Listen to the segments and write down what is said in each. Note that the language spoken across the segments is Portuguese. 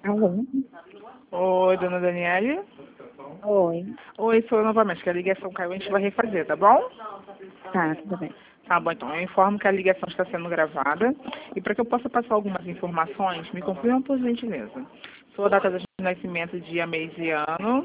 Alô? Oi, dona Daniele. Oi. Oi, sou eu novamente, que a ligação caiu, a gente vai refazer, tá bom? Tá, tudo bem. Tá bom, então eu informo que a ligação está sendo gravada e para que eu possa passar algumas informações, me confirma por gentileza. Sua data de nascimento, dia, mês e ano.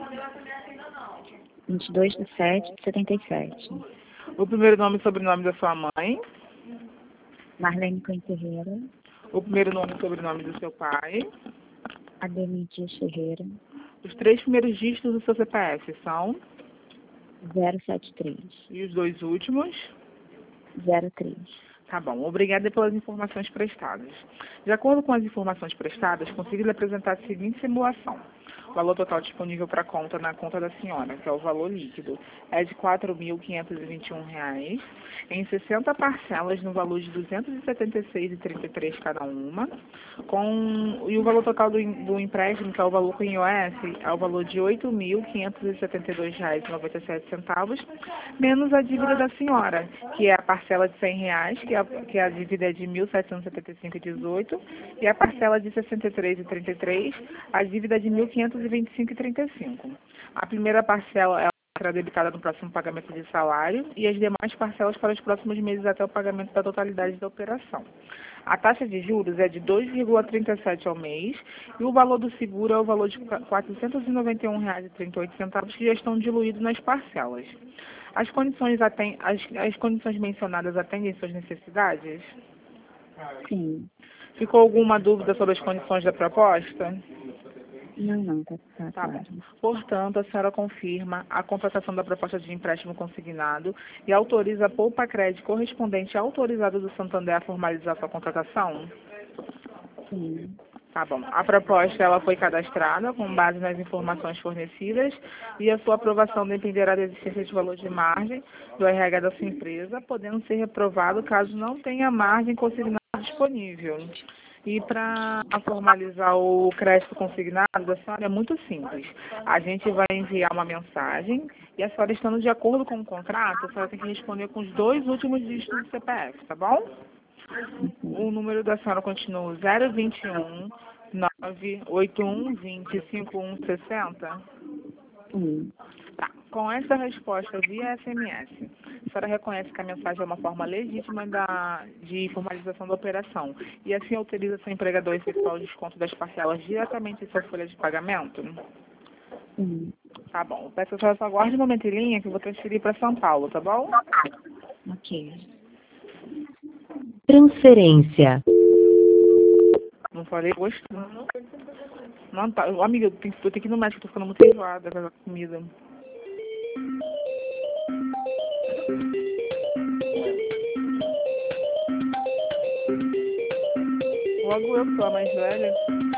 22/7/77. O primeiro nome e sobrenome da sua mãe. Marlene Cunha Ferreira. O primeiro nome e sobrenome do seu pai. Ademir Dias Ferreira. Os 3 primeiros dígitos do seu CPF são. 073. E os 2 últimos. 03. Tá bom, obrigada pelas informações prestadas. De acordo com as informações prestadas, consigo lhe apresentar a seguinte simulação. O valor total disponível para conta na conta da senhora, que é o valor líquido, é de R$ 4.521, em 60 parcelas no valor de R$ 276,33 cada uma, e o valor total do empréstimo, que é o valor com IOS, é o valor de R$ 8.572,97, menos a dívida da senhora, que é a parcela de R$ 100, que a dívida é de R$ 1.775,18, e a parcela de R$ 63,33, a dívida é de R$ 1.525,35. A primeira parcela será debitada no próximo pagamento de salário e as demais parcelas para os próximos meses até o pagamento da totalidade da operação. A taxa de juros é de 2,37 ao mês e o valor do seguro é o valor de R$ 491,38, que já estão diluídos nas parcelas. As condições mencionadas atendem suas necessidades? Sim. Ficou alguma dúvida sobre as condições da proposta? Não, tá Tá bom. claro. Portanto, a senhora confirma a contratação da proposta de empréstimo consignado e autoriza a Poupa Crédito correspondente autorizado do Santander a formalizar sua contratação? Sim. Tá bom. A proposta ela foi cadastrada com base nas informações fornecidas e a sua aprovação dependerá da existência de valor de margem do RH da sua empresa, podendo ser reprovado caso não tenha margem consignada disponível. E para formalizar o crédito consignado da senhora é muito simples. A gente vai enviar uma mensagem e a senhora estando de acordo com o contrato, a senhora tem que responder com os 2 últimos dígitos do CPF, tá bom? O número da senhora continua 021 981 20 5160. Sim. Tá. Com essa resposta via SMS, a senhora reconhece que a mensagem é uma forma legítima de formalização da operação e assim autoriza seu empregador a efetuar o desconto das parcelas diretamente em sua folha de pagamento? Sim. Tá bom. Peço que a senhora só aguarde um momento em linha que eu vou transferir para São Paulo, tá bom? Ok. Transferência. Não falei gostando. Não, tá. Amiga, eu tenho que ir no médico, tô ficando muito enjoada com a comida. Logo eu que sou a mais velha.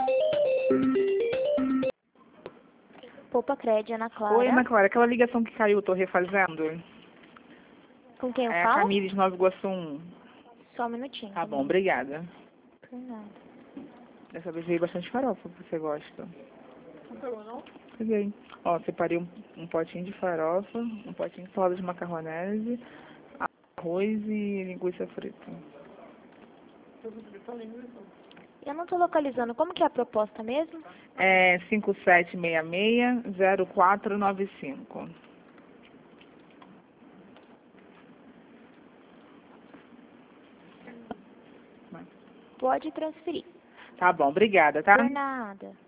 Poupa Crédito, Ana Clara. Oi, Ana Clara, aquela ligação que caiu, eu tô refazendo. Com quem eu É a falo? Camille de Nova Iguaçu 1. Só um minutinho. Tá bom, obrigada. Por nada. Dessa vez veio bastante farofa, você gosta. Não pegou, não? Peguei. Ó, separei um potinho de farofa, um potinho de salada de macarronese, arroz e linguiça frita. Eu não tô localizando. Como que é a proposta mesmo? É 5766-0495. Pode transferir. Tá bom, obrigada, tá? Por nada.